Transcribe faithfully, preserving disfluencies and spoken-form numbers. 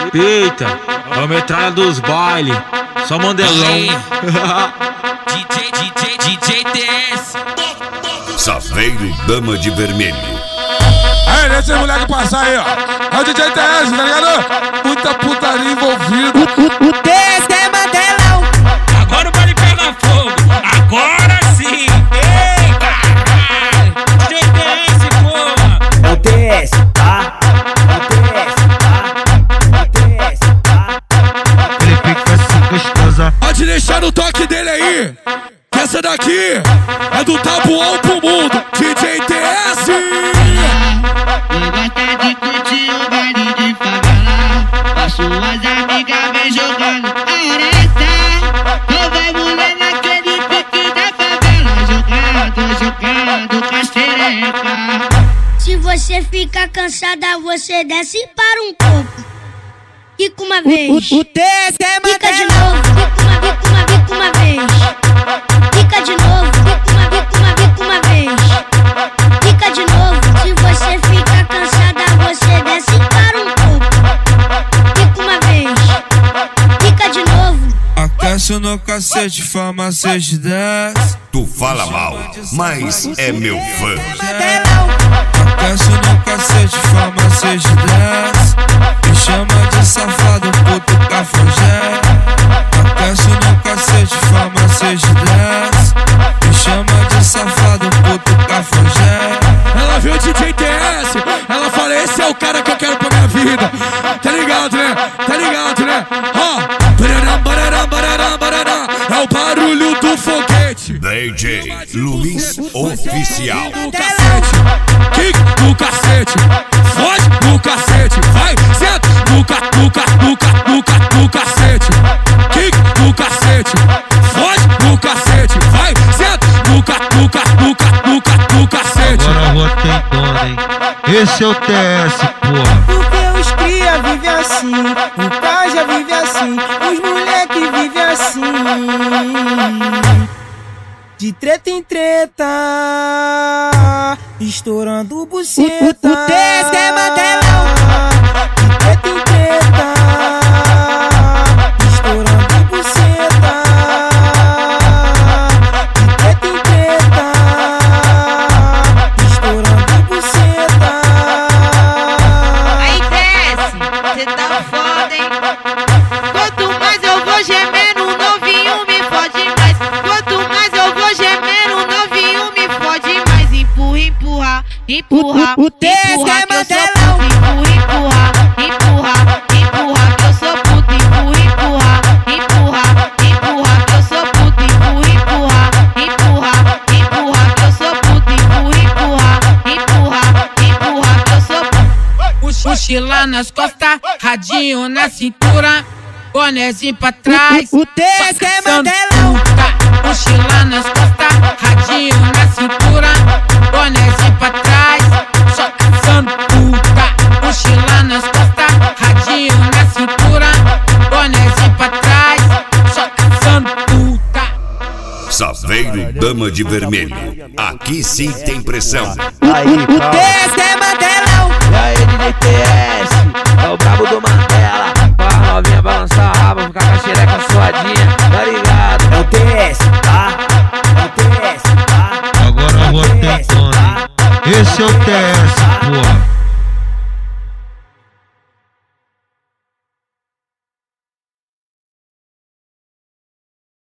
Eita, é o metralha dos bailes, só mandelão. D J, D J, D J T S. Saveiro Dama de Vermelho. Aí, deixa esse moleque passar aí, ó. É o D J T S, tá ligado? Muita putaria envolvida. O, o, o T S é mandelão. Agora o baile pega fogo, agora sim. Ei, caralho, D J T S, porra. É o T S, tá? É o T S, tá? É o T S, tá? Ele fica assim gostosa. Pode deixar no toque dele aí, que essa daqui é do tabuão pro mundo. D J T S. Eu gosto de curtir o baile de favela, com as suas amigas vem jogando aresta. Ou vai mulher naquele pique da favela, jogando, jogando com a xereca. Se você fica cansada, você desce para um pouco. Fica uma vez. O, o, o T S é Fica de mandelão. novo. Fica uma, fica uma, fica uma vez. Fica de novo. Fica uma, fica uma, fica uma vez. Fica de novo. Se você fica cansada, você desce para um pouco. Fica uma vez. Fica de novo. Aquece no cacete, fama seis dez. Tu fala mal, mas é meu fã. Aquece no cacete, fama seis dez. Me chama de safado, puto cafajé. Aquece no cacete, fama seis dez. Me chama de safado, puto cafajé. Ela viu o D J T S, ela fala, esse é o cara que eu quero pra minha vida. Tá ligado, né? Tá ligado, né? Ó, bararam, bararam, bararam, bararam. É o barulho do foguete. D J Luiz Oficial. Do cacete, kick do cacete, foge do cacete, vai, senta do ca, do ca, do ca, do ca, do cacete, kick do cacete, foge do cacete, vai, senta do ca, do ca, do ca, do ca, do cacete. Agora eu botei dona, hein? Esse é o T S, porra. Porque os cria vive assim, o Caja vive assim, os moleque vive assim. De treta em treta, estourando buceta. O, o, o T S é mandelão. De treta em treta, estourando buceta. De treta em treta, estourando buceta. Aí desce, cê tá foda, hein? Quanto mais eu vou gemendo, o novinho me fode mais. Quanto mais eu vou gemendo, o novinho me fode mais. Empurra, empurra, empurra. O, o, o T S empurra, é que eu sou mandelão. puta. Empurra, empurra, empurra, que eu sou puta. Empurra, empurra, empurra, empurra, que eu sou puta. Empurra, empurra, empurra, empurra, que eu sou puta. Empurra, empurra, empurra, empurra, que eu sou puta. Mochila nas costas, radinho na cintura, bonézinho pra trás. O, o, o T S é mandelão. Puta. Mochila nas costas, radinho na cintura, bonézinho pra trás, só caçando puta. Mochila nas costas, radinho na cintura, bonézinho pra trás, só caçando puta. Saveiro Dama de Vermelho. Aqui sim tem pressão. Aí, o T S é mandelão. E aí, D J T S, é o brabo do Mandela. Pra novinha balançar a raba, ficar com a xereca suadinha, tá ligado? É o T S, tá? É o T S, tá? Agora eu botei dona, hein? Esse é o T S.